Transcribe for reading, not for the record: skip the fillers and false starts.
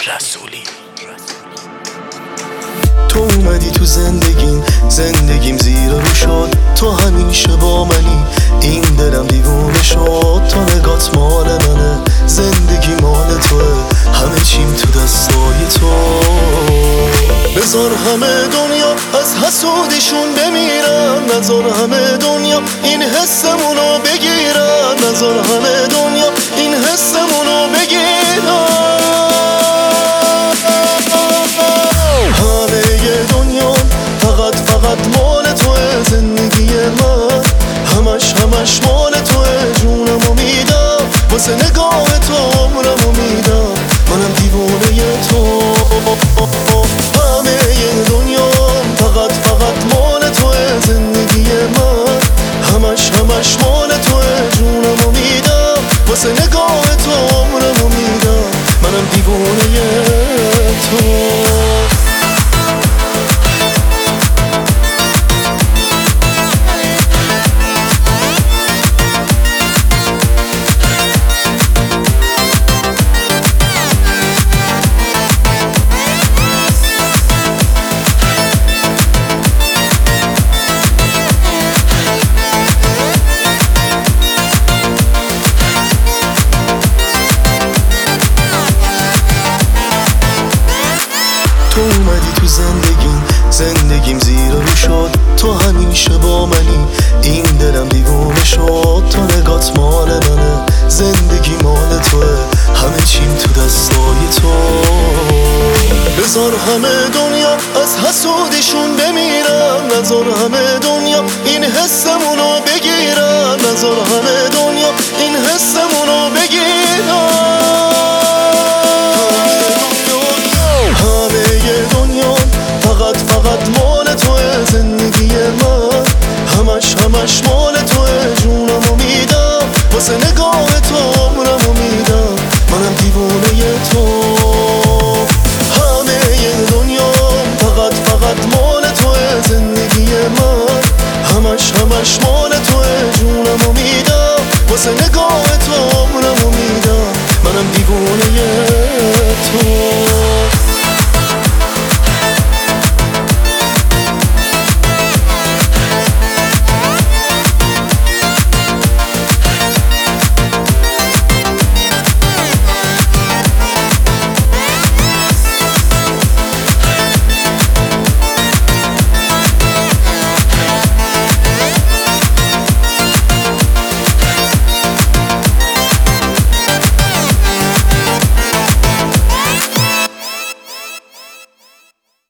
رسولی. تو اومدی تو زندگیم زیر رو شد. تو همیشه با منی، این دلم دیوونه شد. تو نگات مال منه، زندگی مال توه، همه چیم تو دستای تو. بذار همه دنیا از حسودیشون بمیرن، نذار همه دنیا این حسمونو بگیرن، نذار همه دنیا این حسمونو بگیرن. همه دنیا فقط مال توه، زندگی من همش مال توه. جونمو میدم واسه نگاه تو، عمرمو میدم، منم دیوونه تو. همه دنیا فقط مال توه، زندگی من همش مال توه. جونمو میدم واسه نگاه تو، عمرمو میدم، منم دیوونه تو. تو اومدی تو زندگیم زیر رو شد. تو همیشه با منی، این دلم دیوونه شد. تو نگات مال منه، زندگی مال توه، همه چیم تو دستای تو. بذار همه دنیا از حسودیشون بمیرن، نذار همه دنیا این حسمونو بگیرن، نذار همه دنیا این حسمونو بگیرن. فقط مال توه، زندگی من همش مال توه. جونمو میدم واسه نگاه تو، عمرمو میدم، منم دیوونه تو. همه دنیا فقط مال توه، زندگی من همش مال توه. جونمو میدم واسه نگاه تو، عمرمو میدم، منم دیوونه تو.